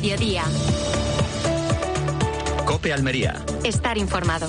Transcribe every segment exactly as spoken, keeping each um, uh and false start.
Mediodía. COPE Almería. Estar informado.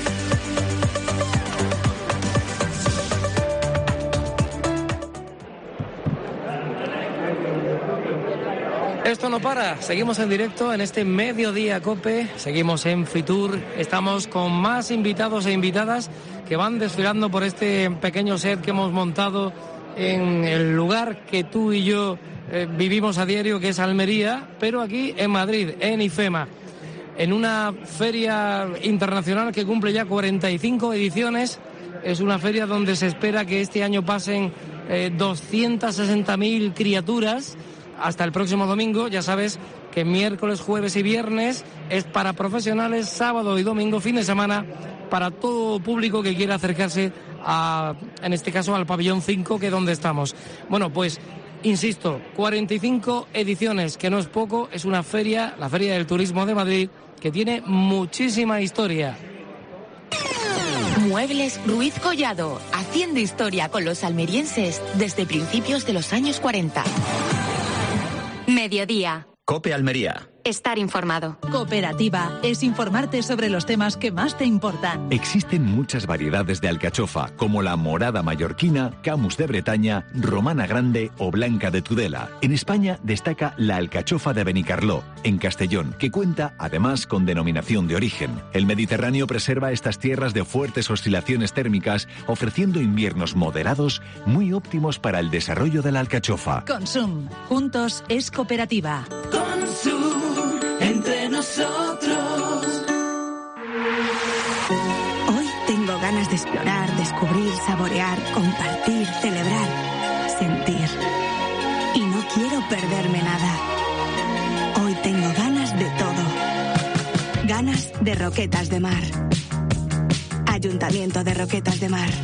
Esto no para, seguimos en directo en este Mediodía COPE, seguimos en Fitur, estamos con más invitados e invitadas que van desfilando por este pequeño set que hemos montado en el lugar que tú y yo eh, vivimos a diario, que es Almería, pero aquí en Madrid, en IFEMA, en una feria internacional que cumple ya cuarenta y cinco ediciones. Es una feria donde se espera que este año pasen eh, doscientas sesenta mil criaturas. Hasta el próximo domingo, ya sabes que miércoles, jueves y viernes es para profesionales, sábado y domingo, fin de semana, para todo público que quiera acercarse a, en este caso, al pabellón cinco, que es donde estamos. Bueno, pues, insisto, cuarenta y cinco ediciones, que no es poco, es una feria, la Feria del Turismo de Madrid, que tiene muchísima historia. Muebles Ruiz Collado, haciendo historia con los almerienses desde principios de los años cuarenta. Mediodía. COPE Almería. Estar informado. Cooperativa es informarte sobre los temas que más te importan. Existen muchas variedades de alcachofa, como la morada mallorquina, camus de Bretaña, romana grande o blanca de Tudela. En España destaca la alcachofa de Benicarló, en Castellón, que cuenta además con denominación de origen. El Mediterráneo preserva estas tierras de fuertes oscilaciones térmicas, ofreciendo inviernos moderados muy óptimos para el desarrollo de la alcachofa. Consum. Juntos es cooperativa. Consum. Entre nosotros. Hoy tengo ganas de explorar, descubrir, saborear, compartir, celebrar, sentir. Y no quiero perderme nada. Hoy tengo ganas de todo. Ganas de Roquetas de Mar. Ayuntamiento de Roquetas de Mar.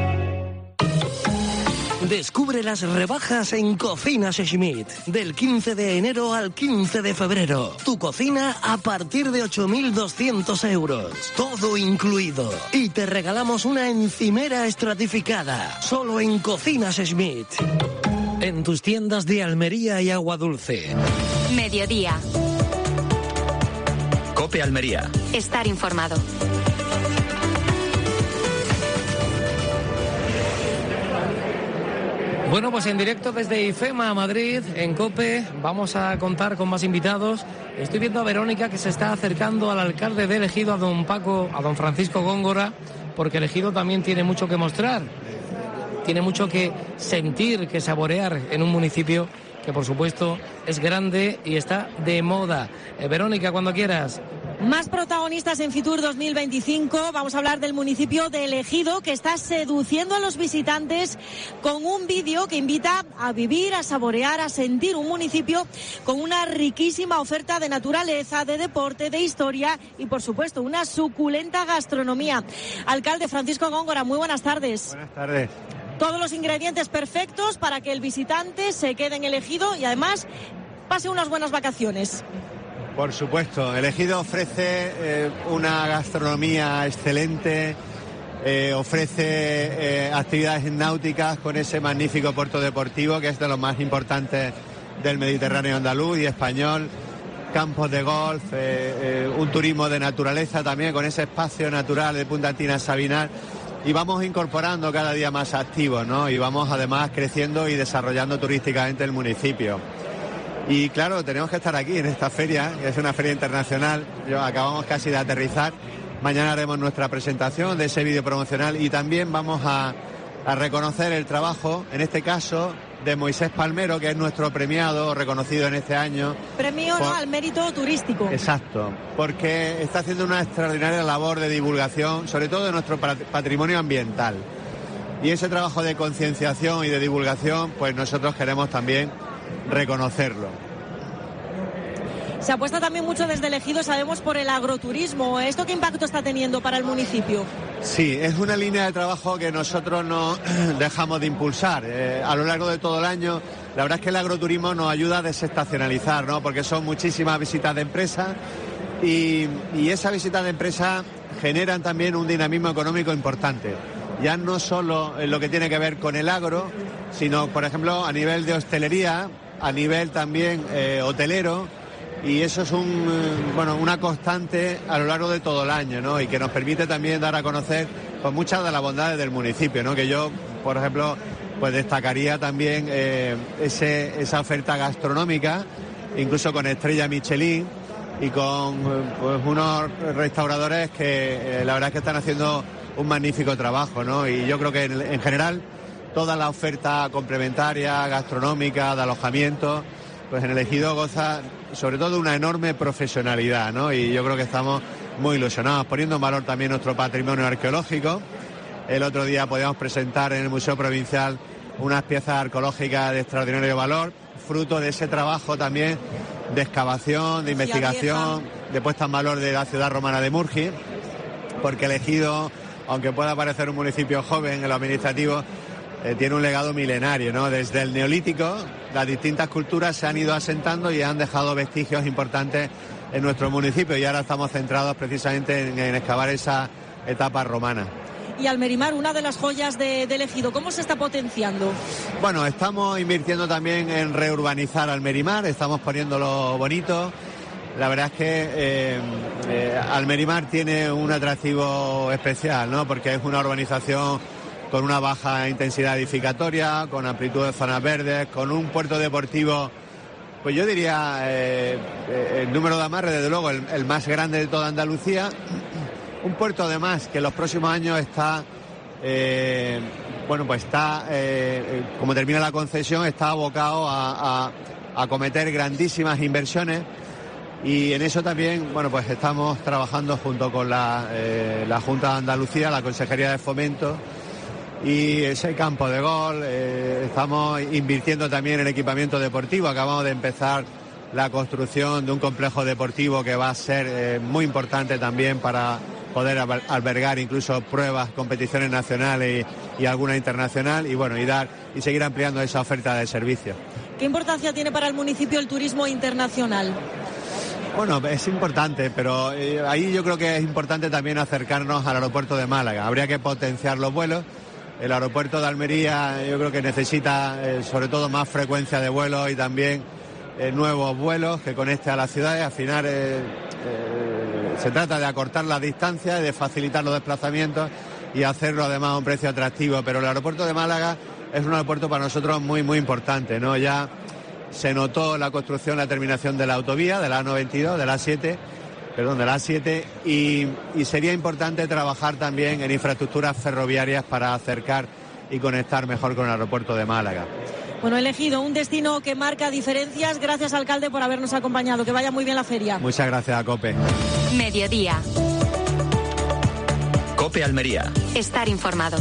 Descubre las rebajas en Cocinas Schmidt. Del quince de enero al quince de febrero. Tu cocina a partir de ocho mil doscientos euros. Todo incluido. Y te regalamos una encimera estratificada. Solo en Cocinas Schmidt. En tus tiendas de Almería y Agua Dulce. Mediodía. COPE Almería. Estar informado. Bueno, pues en directo desde IFEMA a Madrid, en COPE, vamos a contar con más invitados. Estoy viendo a Verónica, que se está acercando al alcalde de Ejido, a don Paco, a don Francisco Góngora, porque Ejido también tiene mucho que mostrar, tiene mucho que sentir, que saborear en un municipio que, por supuesto, es grande y está de moda. Eh, Verónica, cuando quieras. Más protagonistas en Fitur dos mil veinticinco. Vamos a hablar del municipio de Ejido, que está seduciendo a los visitantes con un vídeo que invita a vivir, a saborear, a sentir un municipio con una riquísima oferta de naturaleza, de deporte, de historia y, por supuesto, una suculenta gastronomía. Alcalde Francisco Góngora, muy buenas tardes. Buenas tardes. Todos los ingredientes perfectos para que el visitante se quede en Ejido y, además, pase unas buenas vacaciones. Por supuesto, el Ejido ofrece eh, una gastronomía excelente, eh, ofrece eh, actividades náuticas con ese magnífico puerto deportivo que es de los más importantes del Mediterráneo andaluz y español, campos de golf, eh, eh, un turismo de naturaleza también con ese espacio natural de Punta Tina Sabinar, y vamos incorporando cada día más activos, ¿no? Y vamos además creciendo y desarrollando turísticamente el municipio. Y claro, tenemos que estar aquí en esta feria, que es una feria internacional. Yo, acabamos casi de aterrizar. Mañana haremos nuestra presentación de ese vídeo promocional y también vamos a, a reconocer el trabajo, en este caso, de Moisés Palmero, que es nuestro premiado, reconocido en este año. Premio por... ¿no? al mérito turístico. Exacto, porque está haciendo una extraordinaria labor de divulgación, sobre todo de nuestro patrimonio ambiental. Y ese trabajo de concienciación y de divulgación, pues nosotros queremos también reconocerlo. Se apuesta también mucho desde el Ejido, sabemos, por el agroturismo. ¿Esto qué impacto está teniendo para el municipio? Sí, es una línea de trabajo que nosotros no dejamos de impulsar. Eh, a lo largo de todo el año, la verdad es que el agroturismo nos ayuda a desestacionalizar, ¿no? Porque son muchísimas visitas de empresas y, y esas visitas de empresas generan también un dinamismo económico importante. Ya no solo en lo que tiene que ver con el agro, sino, por ejemplo, a nivel de hostelería, a nivel también eh, hotelero, y eso es un, bueno, una constante a lo largo de todo el año, ¿no? Y que nos permite también dar a conocer pues, muchas de las bondades del municipio, ¿no? Que yo, por ejemplo, pues destacaría también eh, ese, esa oferta gastronómica, incluso con estrella Michelin y con pues, unos restauradores que eh, la verdad es que están haciendo un magnífico trabajo, ¿no? Y yo creo que en, en general toda la oferta complementaria, gastronómica, de alojamiento, pues en el Ejido goza sobre todo de una enorme profesionalidad, ¿no? Y yo creo que estamos muy ilusionados, poniendo en valor también nuestro patrimonio arqueológico. El otro día podíamos presentar en el Museo Provincial unas piezas arqueológicas de extraordinario valor, fruto de ese trabajo también de excavación, de investigación, de puesta en valor de la ciudad romana de Murgi, porque el Ejido, aunque pueda parecer un municipio joven en lo administrativo, eh, tiene un legado milenario, ¿no? Desde el Neolítico, las distintas culturas se han ido asentando y han dejado vestigios importantes en nuestro municipio, y ahora estamos centrados precisamente en, en excavar esa etapa romana. Y Almerimar, una de las joyas de, del Ejido, ¿cómo se está potenciando? Bueno, estamos invirtiendo también en reurbanizar Almerimar, estamos poniéndolo bonito. La verdad es que eh, eh, Almerimar tiene un atractivo especial, ¿no? Porque es una urbanización con una baja intensidad edificatoria, con amplitud de zonas verdes, con un puerto deportivo, pues yo diría eh, el número de amarre, desde luego, el, el más grande de toda Andalucía. Un puerto además que en los próximos años está, eh, bueno, pues está, eh, como termina la concesión, está abocado a, a, a cometer grandísimas inversiones, y en eso también, bueno, pues estamos trabajando junto con la, eh, la Junta de Andalucía, la Consejería de Fomento y ese campo de gol. Eh, estamos invirtiendo también en equipamiento deportivo. Acabamos de empezar la construcción de un complejo deportivo que va a ser eh, muy importante también para poder albergar incluso pruebas, competiciones nacionales y, y alguna internacional, y bueno, y dar y seguir ampliando esa oferta de servicios. ¿Qué importancia tiene para el municipio el turismo internacional? Bueno, es importante, pero eh, ahí yo creo que es importante también acercarnos al aeropuerto de Málaga. Habría que potenciar los vuelos. El aeropuerto de Almería yo creo que necesita eh, sobre todo más frecuencia de vuelos y también eh, nuevos vuelos que conecten a las ciudades. Al final eh, eh, se trata de acortar las distancias, de facilitar los desplazamientos y hacerlo además a un precio atractivo. Pero el aeropuerto de Málaga es un aeropuerto para nosotros muy, muy importante, ¿no? Ya se notó la construcción, la terminación de la autovía, de la A noventa y dos, de la A siete, perdón, de la A siete, y, y sería importante trabajar también en infraestructuras ferroviarias para acercar y conectar mejor con el aeropuerto de Málaga. Bueno, elegido un destino que marca diferencias. Gracias, alcalde, por habernos acompañado. Que vaya muy bien la feria. Muchas gracias a COPE. Mediodía. COPE Almería. Estar informado.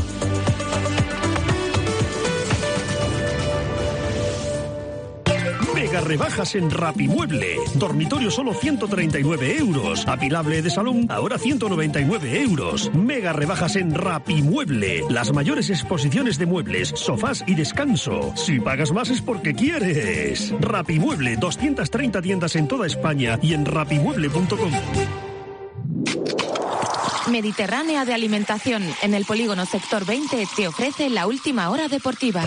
Mega rebajas en Rapimueble. Dormitorio solo ciento treinta y nueve euros. Apilable de salón ahora ciento noventa y nueve euros. Mega rebajas en Rapimueble. Las mayores exposiciones de muebles, sofás y descanso. Si pagas más es porque quieres. Rapimueble, doscientas treinta tiendas en toda España y en rapimueble punto com. Mediterránea de Alimentación, en el polígono Sector veinte, te ofrece la última hora deportiva.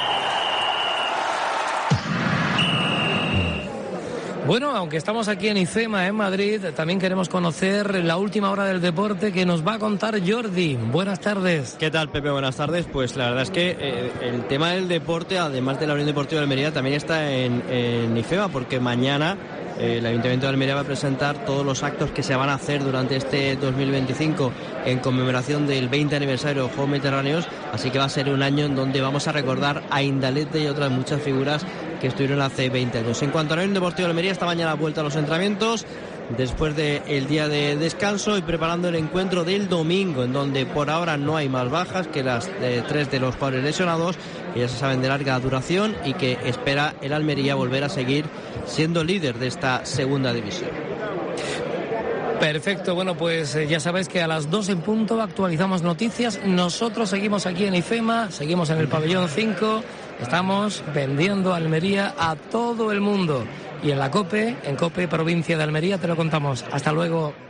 Bueno, aunque estamos aquí en IFEMA, en Madrid, también queremos conocer la última hora del deporte que nos va a contar Jordi. Buenas tardes. ¿Qué tal, Pepe? Buenas tardes. Pues la verdad es que eh, el tema del deporte, además de la Unión Deportiva de Almería, también está en, en IFEMA, porque mañana eh, el Ayuntamiento de Almería va a presentar todos los actos que se van a hacer durante este dos mil veinticinco en conmemoración del veinte aniversario de los Juegos Mediterráneos, así que va a ser un año en donde vamos a recordar a Indalete y otras muchas figuras que estuvieron hace veinte años. En cuanto a la Unión Deportiva de Almería, esta mañana vuelta a los entrenamientos después del día de descanso y preparando el encuentro del domingo, en donde por ahora no hay más bajas que las eh, tres de los jugadores lesionados, que ya se saben de larga duración, y que espera el Almería volver a seguir siendo líder de esta segunda división. Perfecto, bueno, pues eh, ya sabéis que a las dos en punto actualizamos noticias. Nosotros seguimos aquí en IFEMA, seguimos en el pabellón cinco, estamos vendiendo Almería a todo el mundo. Y en la COPE, en COPE Provincia de Almería, te lo contamos. Hasta luego.